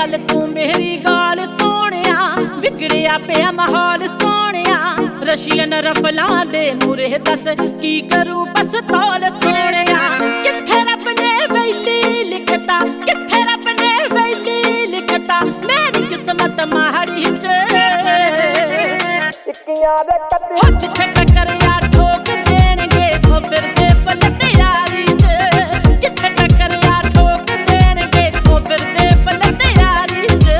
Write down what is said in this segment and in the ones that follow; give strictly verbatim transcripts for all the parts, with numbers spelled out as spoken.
गल तू मेरी गाल सोनिया बिगड़िया पिया माहौल सोनिया रशियन रफलां दे मूरे दस की करूं बस तौल सोनिया किथे रब ने वैली लिखता किथे रब ने वैली लिखता मेरी किस्मत माड़ी च हो जिथे टक्कर या ठोक देणगे ओ फिरदे फल तैयारी च जिथे टक्कर या ठोक देणगे ओ फिरदे फल तैयारी च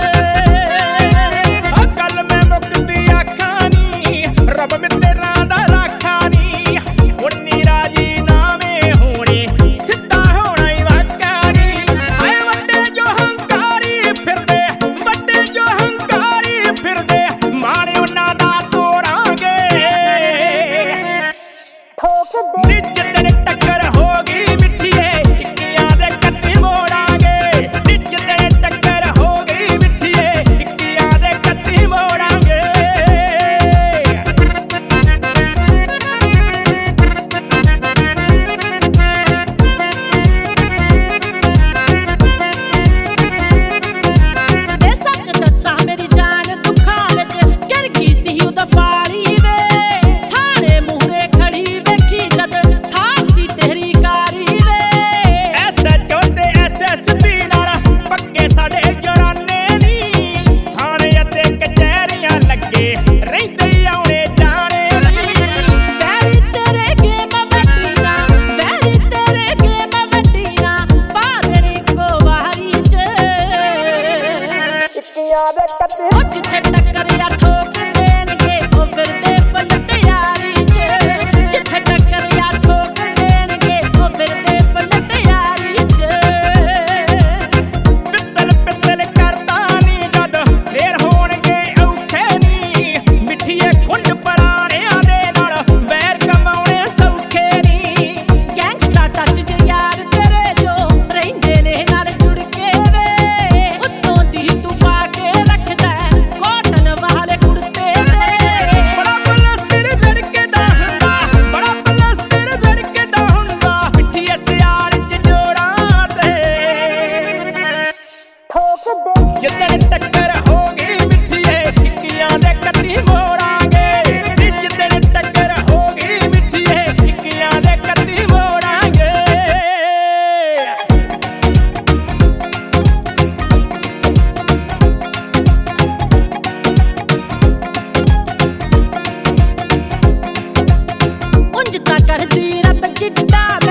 गल मैं मुकदी आखां नी रब मित्तरां दा राखा नी उन्नी राजी नामे होने सिद्धा होना ही वाका नी हाय वड्डे जो हंकारी फिरदे वड्डे जो हंकारी फिरदे माणे उन्हां दा तोड़ांगे निज तेरे टक्कर होगी मिठिए इक्कियां दे कत्ती मोड़ांगे निज तेरे टक्कर होगी मिठिए इक्कियां दे कत्ती मोड़ांगे वे सच दस्सां मेरी जान दुखां विच गिर गई सी उदा पारी वे थाने मूहरे खड़ी वेखी जद थार सी तेरी कारी वे ऐसे चोते एसएसपी नाल पक्के साडे जराने नी थाने अते कचहरियां लगे रहिंदे आउणे जाणे नी वैरी तेरे गेम वड्डीना वैरी तेरे गेम वड्डीना पा देनी को वारी च ओ जिथे टक्कर या ठोक देणगे ओ फिरदे फल तैयारी च जिथे टक्कर या ठोक देणगे ओ फिरदे फल तैयारी च पित्तल पित्तल करदा नी जद फेर होणगे औखे नी मिठिए खुंड पराणिਆਂ दे नाल वैर कमाउने सौखे नी गैंगस्टा टच च यार तेरे जो रहिंदे ने नाल जुड़ के वे उत्तों दी तू पा के रखदा कॉटन वाले कुर्ते वे बड़ा पलस्तर झड़के दा हुंदा बड़ा पलस्तर झड़के दा हुंदा मिठिए सियाल च जोड़ां ते जिद्दण टक्कर होगी मिठिए इक्कियां दे कत्ती मोड़ांगे जिद्दण टक्कर होगी मिठिए इक्कियां दे कत्ती मोड़ांगे उंज तां करदी रब जिद्दा